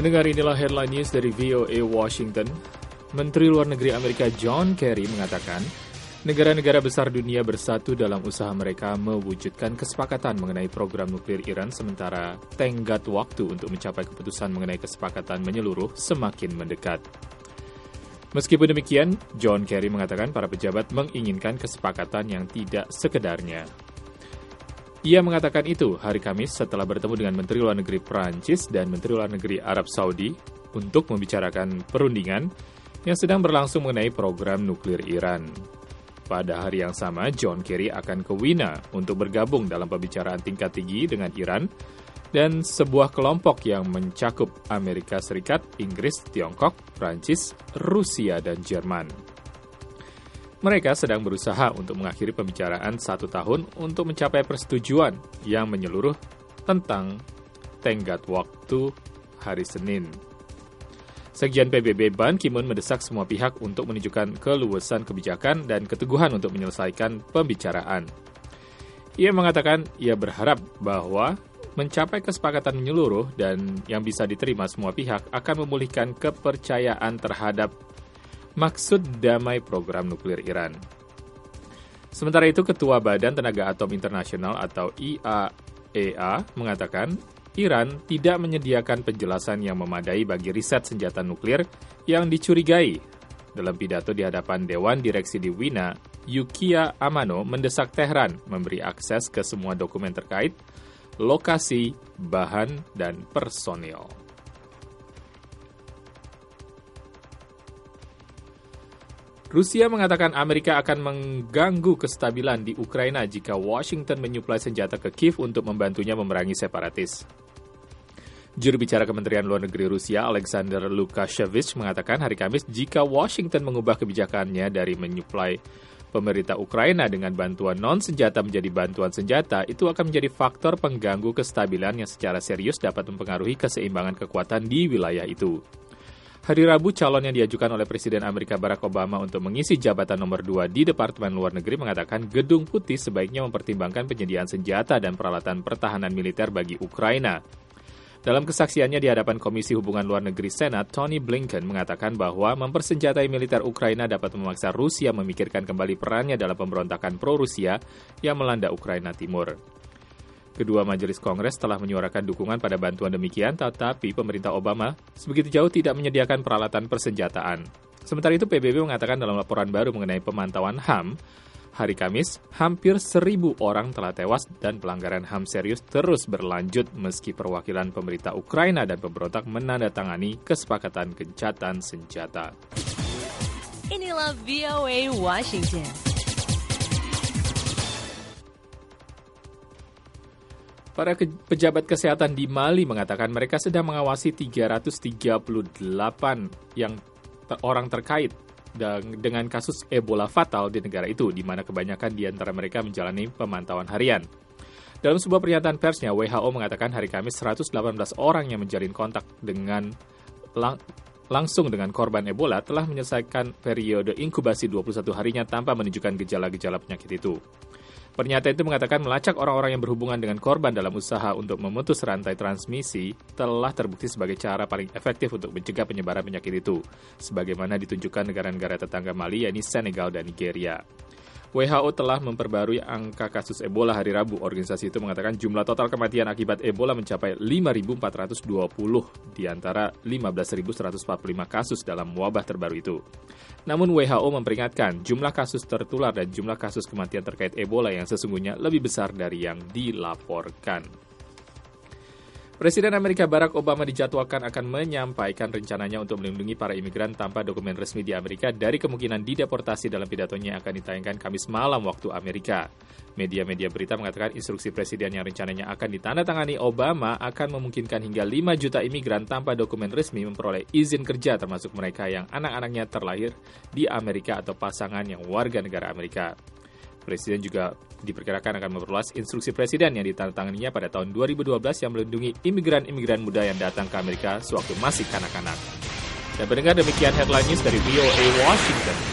Pendengar, inilah headline news dari VOA Washington. Menteri Luar Negeri Amerika John Kerry mengatakan, negara-negara besar dunia bersatu dalam usaha mereka mewujudkan kesepakatan mengenai program nuklir Iran, sementara tenggat waktu untuk mencapai keputusan mengenai kesepakatan menyeluruh semakin mendekat. Meskipun demikian, John Kerry mengatakan para pejabat menginginkan kesepakatan yang tidak sekedarnya. Ia mengatakan itu hari Kamis setelah bertemu dengan Menteri Luar Negeri Prancis dan Menteri Luar Negeri Arab Saudi untuk membicarakan perundingan yang sedang berlangsung mengenai program nuklir Iran. Pada hari yang sama, John Kerry akan ke Wina untuk bergabung dalam pembicaraan tingkat tinggi dengan Iran dan sebuah kelompok yang mencakup Amerika Serikat, Inggris, Tiongkok, Prancis, Rusia, dan Jerman. Mereka sedang berusaha untuk mengakhiri pembicaraan 1 tahun untuk mencapai persetujuan yang menyeluruh tentang tenggat waktu hari Senin. Sekjen PBB Ban Ki-moon mendesak semua pihak untuk menunjukkan keluasan kebijakan dan keteguhan untuk menyelesaikan pembicaraan. Ia mengatakan ia berharap bahwa mencapai kesepakatan menyeluruh dan yang bisa diterima semua pihak akan memulihkan kepercayaan terhadap maksud damai program nuklir Iran. Sementara itu, Ketua Badan Tenaga Atom Internasional atau IAEA mengatakan Iran tidak menyediakan penjelasan yang memadai bagi riset senjata nuklir yang dicurigai. Dalam pidato di hadapan Dewan Direksi di Wina, Yukiya Amano mendesak Tehran memberi akses ke semua dokumen terkait, lokasi, bahan, dan personil. Rusia mengatakan Amerika akan mengganggu kestabilan di Ukraina jika Washington menyuplai senjata ke Kiev untuk membantunya memerangi separatis. Juru bicara Kementerian Luar Negeri Rusia, Alexander Lukashevich, mengatakan hari Kamis jika Washington mengubah kebijakannya dari menyuplai pemerintah Ukraina dengan bantuan non-senjata menjadi bantuan senjata, itu akan menjadi faktor pengganggu kestabilan yang secara serius dapat mempengaruhi keseimbangan kekuatan di wilayah itu. Hari Rabu, calon yang diajukan oleh Presiden Amerika Barack Obama untuk mengisi jabatan nomor 2 di Departemen Luar Negeri mengatakan Gedung Putih sebaiknya mempertimbangkan penyediaan senjata dan peralatan pertahanan militer bagi Ukraina. Dalam kesaksiannya di hadapan Komisi Hubungan Luar Negeri Senat, Tony Blinken mengatakan bahwa mempersenjatai militer Ukraina dapat memaksa Rusia memikirkan kembali perannya dalam pemberontakan pro-Rusia yang melanda Ukraina Timur. Kedua majelis Kongres telah menyuarakan dukungan pada bantuan demikian, tetapi pemerintah Obama sebegitu jauh tidak menyediakan peralatan persenjataan. Sementara itu, PBB mengatakan dalam laporan baru mengenai pemantauan HAM, hari Kamis, hampir 1.000 orang telah tewas dan pelanggaran HAM serius terus berlanjut meski perwakilan pemerintah Ukraina dan pemberontak menandatangani kesepakatan gencatan senjata. Inilah VOA Washington. Para pejabat kesehatan di Mali mengatakan mereka sedang mengawasi 338 orang terkait dengan kasus Ebola fatal di negara itu, di mana kebanyakan di antara mereka menjalani pemantauan harian. Dalam sebuah pernyataan persnya, WHO mengatakan hari Kamis 118 orang yang menjalin kontak dengan langsung dengan korban Ebola telah menyelesaikan periode inkubasi 21 harinya tanpa menunjukkan gejala-gejala penyakit itu. Pernyataan itu mengatakan melacak orang-orang yang berhubungan dengan korban dalam usaha untuk memutus rantai transmisi telah terbukti sebagai cara paling efektif untuk mencegah penyebaran penyakit itu, sebagaimana ditunjukkan negara-negara tetangga Mali, yakni Senegal dan Nigeria. WHO telah memperbarui angka kasus Ebola hari Rabu. Organisasi itu mengatakan jumlah total kematian akibat Ebola mencapai 5.420 di antara 15.145 kasus dalam wabah terbaru itu. Namun WHO memperingatkan jumlah kasus tertular dan jumlah kasus kematian terkait Ebola yang sesungguhnya lebih besar dari yang dilaporkan. Presiden Amerika Barack Obama dijadwalkan akan menyampaikan rencananya untuk melindungi para imigran tanpa dokumen resmi di Amerika dari kemungkinan dideportasi dalam pidatonya yang akan ditayangkan Kamis malam waktu Amerika. Media-media berita mengatakan instruksi presiden yang rencananya akan ditandatangani Obama akan memungkinkan hingga 5 juta imigran tanpa dokumen resmi memperoleh izin kerja, termasuk mereka yang anak-anaknya terlahir di Amerika atau pasangan yang warga negara Amerika. Presiden juga diperkirakan akan memperluas instruksi presiden yang ditandatanganinya pada tahun 2012 yang melindungi imigran-imigran muda yang datang ke Amerika sewaktu masih kanak-kanak. Dan pendengar, demikian headline news dari VOA Washington.